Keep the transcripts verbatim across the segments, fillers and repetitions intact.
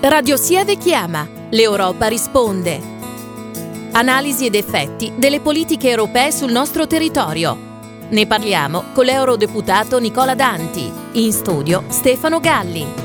Radio Sieve chiama, l'Europa risponde. Analisi ed effetti delle politiche europee sul nostro territorio. Ne parliamo con l'eurodeputato Nicola Danti. In studio Stefano Galli.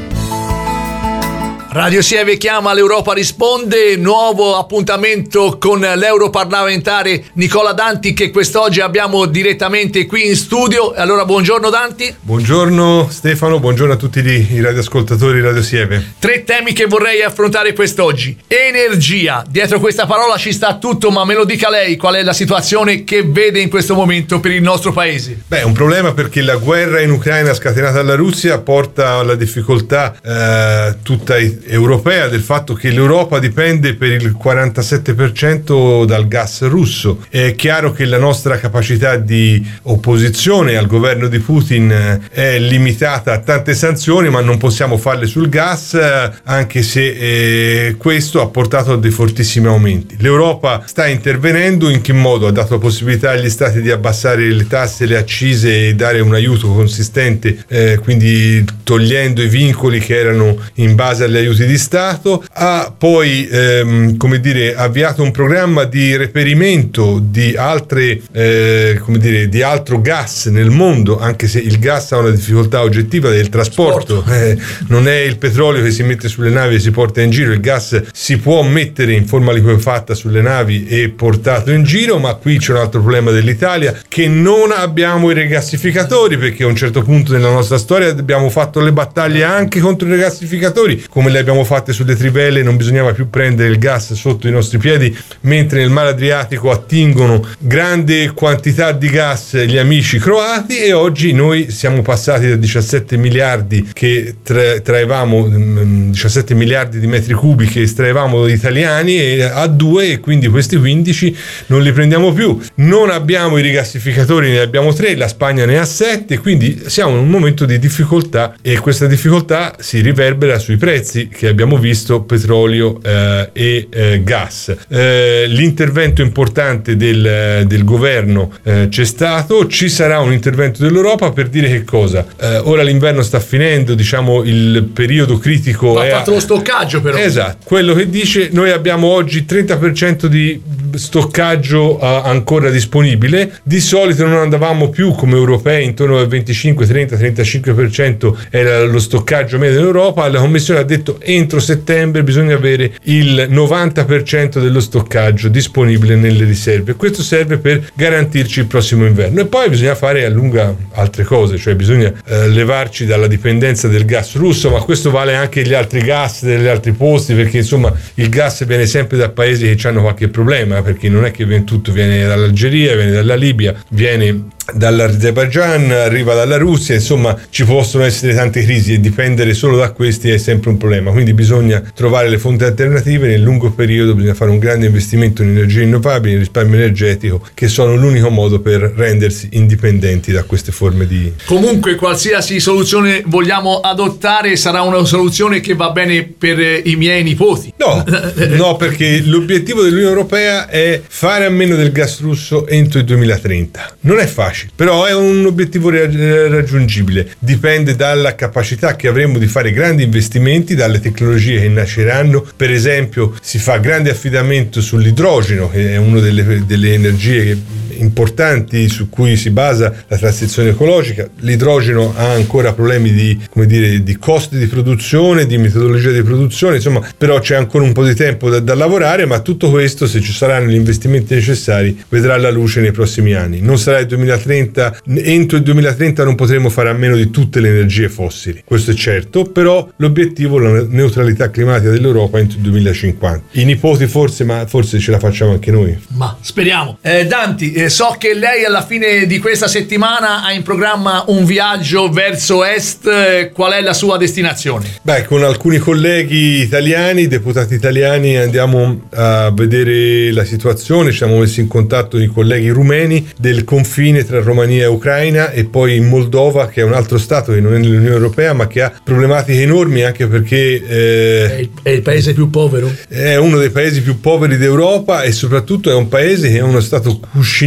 Radio Sieve chiama, l'Europa risponde, nuovo appuntamento con l'europarlamentare Nicola Danti che quest'oggi abbiamo direttamente qui in studio. Allora buongiorno Danti. Buongiorno Stefano, buongiorno a tutti i radioascoltatori di Radio Sieve. Tre temi che vorrei affrontare quest'oggi. Energia, dietro questa parola ci sta tutto, ma me lo dica lei, qual è la situazione che vede in questo momento per il nostro paese? Beh, è un problema perché la guerra in Ucraina scatenata dalla Russia porta alla difficoltà eh, tutta europea del fatto che l'Europa dipende per il quarantasette per cento dal gas russo. È chiaro che la nostra capacità di opposizione al governo di Putin è limitata a tante sanzioni, ma non possiamo farle sul gas, anche se eh, questo ha portato a dei fortissimi aumenti. L'Europa sta intervenendo. In che modo? Ha dato la possibilità agli stati di abbassare le tasse, le accise e dare un aiuto consistente, eh, quindi togliendo i vincoli che erano in base agli aiuti di Stato. Ha poi ehm, come dire avviato un programma di reperimento di altre eh, come dire di altro gas nel mondo, anche se il gas ha una difficoltà oggettiva del trasporto, eh, non è il petrolio che si mette sulle navi e si porta in giro. Il gas si può mettere in forma liquefatta sulle navi e portato in giro, ma qui c'è un altro problema dell'Italia, che non abbiamo i rigassificatori, perché a un certo punto nella nostra storia abbiamo fatto le battaglie anche contro i rigassificatori, come le abbiamo fatte sulle trivelle. Non bisognava più prendere il gas sotto i nostri piedi, mentre nel mare Adriatico attingono grande quantità di gas gli amici croati, e oggi noi siamo passati da diciassette miliardi che tra- traevamo diciassette miliardi di metri cubi che estraevamo italiani e a due, e quindi questi quindici non li prendiamo più. Non abbiamo i rigassificatori, ne abbiamo tre, la Spagna ne ha sette, quindi siamo in un momento di difficoltà, e questa difficoltà si riverbera sui prezzi che abbiamo visto, petrolio eh, e eh, gas. Eh, l'intervento importante del, del governo eh, c'è stato, ci sarà un intervento dell'Europa per dire che cosa? Eh, ora l'inverno sta finendo, diciamo il periodo critico. Ha è fatto a... lo stoccaggio però. Esatto, quello che dice noi abbiamo oggi trenta per cento di stoccaggio uh, ancora disponibile. Di solito non andavamo più come europei intorno al venticinque, trenta, trentacinque per cento era lo stoccaggio medio in Europa. La Commissione ha detto entro settembre bisogna avere il novanta per cento dello stoccaggio disponibile nelle riserve. Questo serve per garantirci il prossimo inverno, e poi bisogna fare a lunga altre cose, cioè bisogna uh, levarci dalla dipendenza del gas russo, ma questo vale anche agli altri gas degli altri posti, perché insomma il gas viene sempre da paesi che hanno qualche problema, perché non è che viene tutto, viene dall'Algeria, viene dalla Libia, viene dall'Azerbaijan, arriva dalla Russia, insomma ci possono essere tante crisi, e dipendere solo da questi è sempre un problema. Quindi bisogna trovare le fonti alternative. Nel lungo periodo bisogna fare un grande investimento in energie rinnovabili, in risparmio energetico, che sono l'unico modo per rendersi indipendenti da queste forme di... Comunque qualsiasi soluzione vogliamo adottare sarà una soluzione che va bene per i miei nipoti. No, no, perché l'obiettivo dell'Unione Europea è fare a meno del gas russo entro il duemilatrenta. Non è facile, però è un obiettivo raggiungibile. Dipende dalla capacità che avremo di fare grandi investimenti, dalle tecnologie che nasceranno. Per esempio si fa grande affidamento sull'idrogeno, che è una delle, delle energie importanti su cui si basa la transizione ecologica. L'idrogeno ha ancora problemi di, come dire, di costi di produzione, di metodologia di produzione, insomma, però c'è ancora un po' di tempo da, da lavorare, ma tutto questo, se ci saranno gli investimenti necessari, vedrà la luce nei prossimi anni. Non sarà il duemilatrenta, entro il duemilatrenta non potremo fare a meno di tutte le energie fossili, questo è certo, però l'obiettivo è la neutralità climatica dell'Europa entro il duemilacinquanta. I nipoti forse, ma forse ce la facciamo anche noi. Ma speriamo. Eh, Danti, eh, so che lei alla fine di questa settimana ha in programma un viaggio verso est. Qual è la sua destinazione? Beh, con alcuni colleghi italiani, deputati italiani, andiamo a vedere la situazione. Ci siamo messi in contatto con i colleghi rumeni del confine tra Romania e Ucraina, e poi in Moldova, che è un altro stato che non è nell'Unione Europea ma che ha problematiche enormi, anche perché eh, è, il, è il paese più povero? È uno dei paesi più poveri d'Europa, e soprattutto è un paese che è uno stato cuscinetto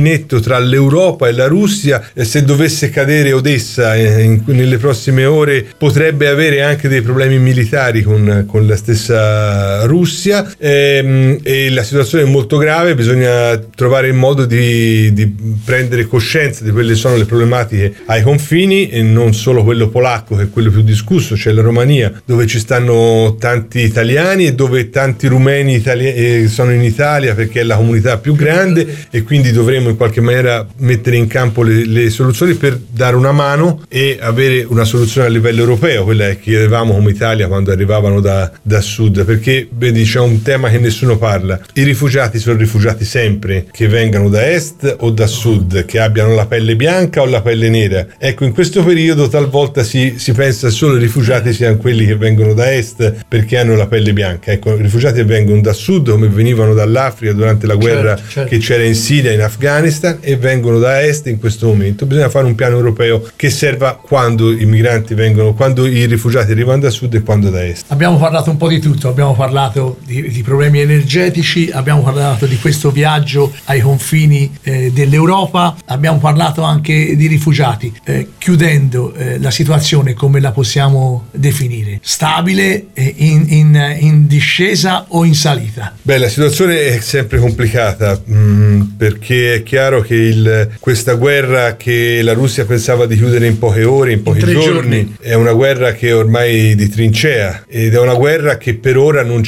cuscinetto tra l'Europa e la Russia. Eh, se dovesse cadere Odessa eh, in, nelle prossime ore potrebbe avere anche dei problemi militari con, con la stessa Russia, ehm, e la situazione è molto grave. Bisogna trovare il modo di, di prendere coscienza di quelle che sono le problematiche ai confini, e non solo quello polacco che è quello più discusso, c'è la Romania dove ci stanno tanti italiani e dove tanti rumeni itali- sono in Italia perché è la comunità più grande, e quindi dovremo in qualche maniera mettere in campo le, le soluzioni per dare una mano e avere una soluzione a livello europeo, quella che chiedevamo come Italia quando arrivavano da, da sud, perché vedi, c'è un tema che nessuno parla: i rifugiati sono rifugiati sempre, che vengano da est o da sud, che abbiano la pelle bianca o la pelle nera. Ecco, in questo periodo talvolta si, si pensa solo ai rifugiati siano quelli che vengono da est perché hanno la pelle bianca. Ecco, i rifugiati vengono da sud come venivano dall'Africa durante la guerra, certo, certo. che c'era in Siria, in Afghanistan, e vengono da est in questo momento. Bisogna fare un piano europeo che serva quando i migranti vengono, quando i rifugiati arrivano da sud e quando da est. Abbiamo parlato un po' di tutto, abbiamo parlato di, di problemi energetici, abbiamo parlato di questo viaggio ai confini eh, dell'Europa, abbiamo parlato anche di rifugiati. Eh, chiudendo, eh, la situazione come la possiamo definire? Stabile, eh, in, in, in discesa o in salita? Beh, la situazione è sempre complicata, mh, perché è chiaro che il, questa guerra che la Russia pensava di chiudere in poche ore, in pochi in giorni, giorni, è una guerra che è ormai di trincea, ed è una guerra che per ora non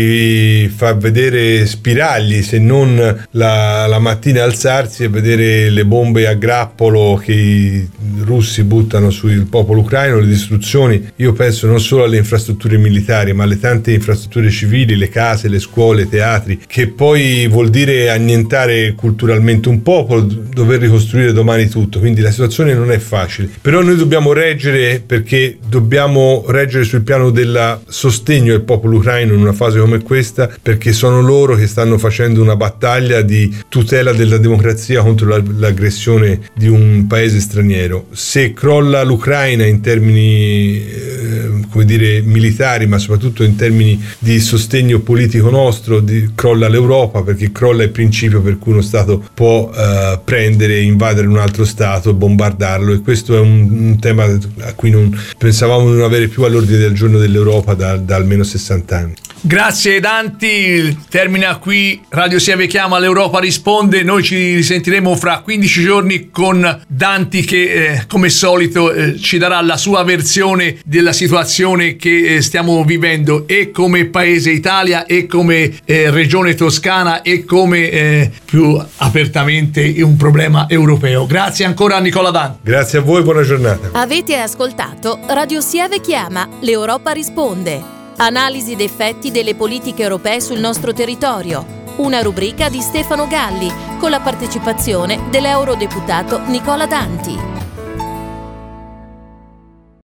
ci fa vedere spiragli, se non la, la mattina alzarsi e vedere le bombe a grappolo che i russi buttano sul popolo ucraino, le distruzioni. Io penso non solo alle infrastrutture militari, ma alle tante infrastrutture civili, le case, le scuole, i teatri, che poi vuol dire annientare culturalmente un popolo, dover ricostruire domani tutto. Quindi la situazione non è facile, però noi dobbiamo reggere, perché dobbiamo reggere sul piano del sostegno al popolo ucraino in una fase come questa, perché sono loro che stanno facendo una battaglia di tutela della democrazia contro la, l'aggressione di un paese straniero. Se crolla l'Ucraina in termini eh, come dire militari, ma soprattutto in termini di sostegno politico nostro, di, crolla l'Europa, perché crolla il principio per cui uno Stato può eh, prendere e invadere un altro Stato e bombardarlo, e questo è un, un tema a cui non pensavamo di non avere più all'ordine del giorno dell'Europa da, da almeno sessanta anni. Grazie Danti, termina qui Radio Sieve Chiama, l'Europa risponde. Noi ci risentiremo fra quindici giorni con Danti che eh, come solito eh, ci darà la sua versione della situazione che eh, stiamo vivendo, e come Paese Italia, e come eh, Regione Toscana, e come eh, più apertamente un problema europeo. Grazie ancora a Nicola Danti. Grazie a voi, buona giornata. Avete ascoltato Radio Sieve Chiama, l'Europa risponde. Analisi ed effetti delle politiche europee sul nostro territorio. Una rubrica di Stefano Galli con la partecipazione dell'eurodeputato Nicola Danti.